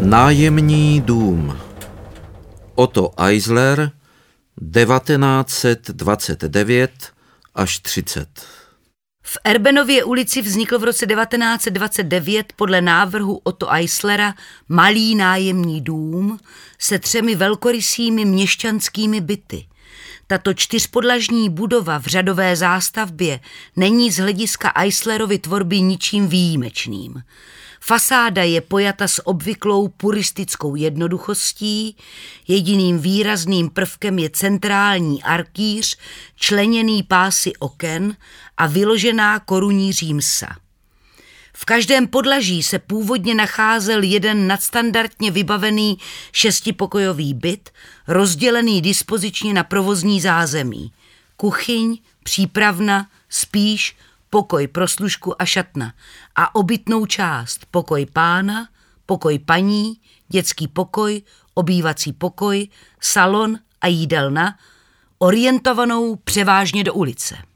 Nájemní dům. Otto Eisler, 1929 až 30. V Erbenově ulici vznikl v roce 1929 podle návrhu Otto Eislera malý nájemní dům se 3 velkorysými měšťanskými byty. Tato 4podlažní budova v řadové zástavbě není z hlediska Eislerovy tvorby ničím výjimečným. Fasáda je pojata s obvyklou puristickou jednoduchostí, jediným výrazným prvkem je centrální arkýř, členěný pásy oken a vyložená korunní římsa. V každém podlaží se původně nacházel jeden nadstandardně vybavený 6pokojový byt, rozdělený dispozičně na provozní zázemí. Kuchyň, přípravna, spíš, pokoj pro služku a šatna a obytnou část pokoj pána, pokoj paní, dětský pokoj, obývací pokoj, salon a jídelna, orientovanou převážně do ulice.